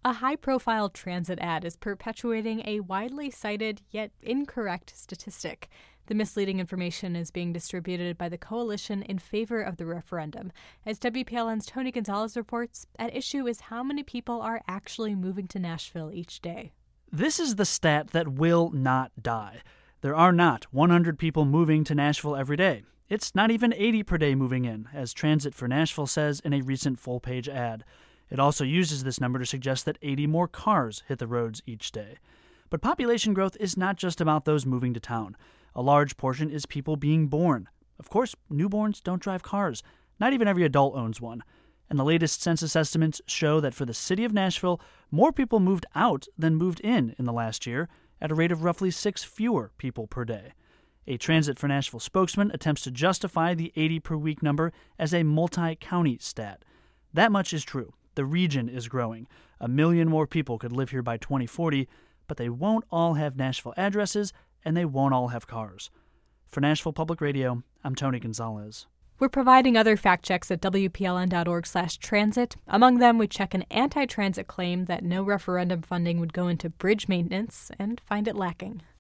A high-profile transit ad is perpetuating a widely cited yet incorrect statistic. The misleading information is being distributed by the coalition in favor of the referendum. As WPLN's Tony Gonzalez reports, at issue is how many people are actually moving to Nashville each day. This is the stat that will not die. There are not 100 people moving to Nashville every day. It's not even 80 per day moving in, as Transit for Nashville says in a recent full-page ad. It also uses this number to suggest that 80 more cars hit the roads each day. But population growth is not just about those moving to town. A large portion is people being born. Of course, newborns don't drive cars. Not even every adult owns one. And the latest census estimates show that for the city of Nashville, more people moved out than moved in the last year, at a rate of roughly 6 fewer people per day. A Transit for Nashville spokesman attempts to justify the 80 per week number as a multi-county stat. That much is true. The region is growing. 1 million more people could live here by 2040, but they won't all have Nashville addresses, and they won't all have cars. For Nashville Public Radio, I'm Tony Gonzalez. We're providing other fact checks at WPLN.org/transit. Among them, we check an anti-transit claim that no referendum funding would go into bridge maintenance and find it lacking.